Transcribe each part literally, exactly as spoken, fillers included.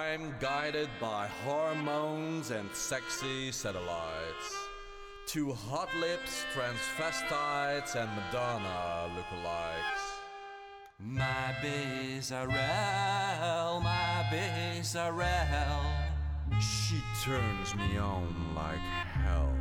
I'm guided by hormones and sexy satellites. Two hot lips, transvestites, and Madonna lookalikes. My Bizarrel, my Bizarrel. She turns me on like hell.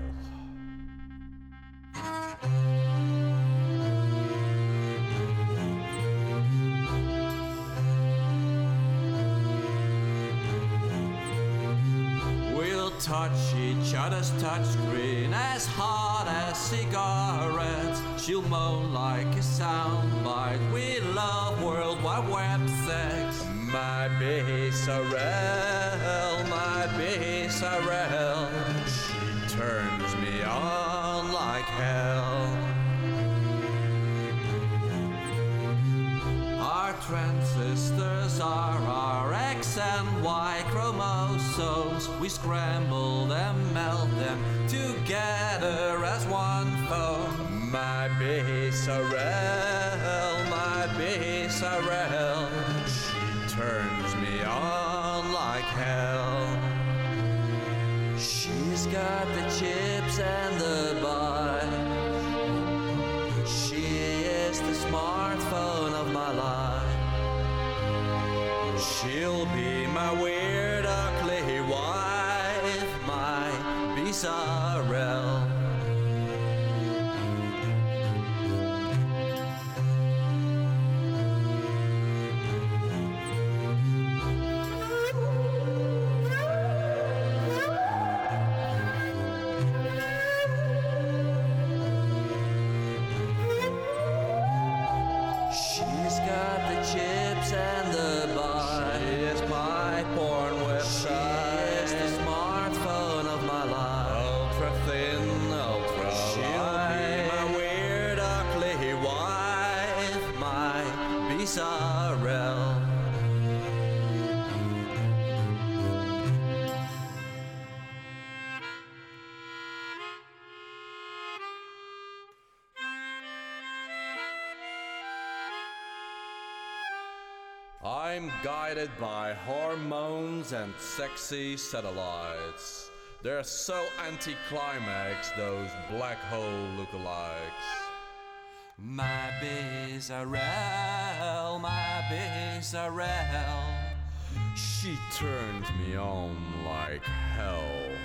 We'll touch each other's touchscreen as hot as cigarettes. She'll moan like a soundbite. We love World Wide Web sex. My Bizarrel, my Bizarrel. She turns me on like hell. Our transistors are our X and Y chromosomes. We scramble them, melt them together as one phone. My Bizarrel, my Bizarrel. She turns me on like hell. She's got the chips and the bytes. She is the smartphone of my life. She'll be my weird, ugly wife, my Bizarrel. Chips and the bytes. She is my porn website. She is the smartphone of my life. Ultra thin, ultra She'll light. be my weird, ugly wife, my Bizarrel. I'm guided by hormones and sexy satellites. They're so anticlimax, those black hole lookalikes. My Bizarrel, my Bizarrel. She turns me on like hell.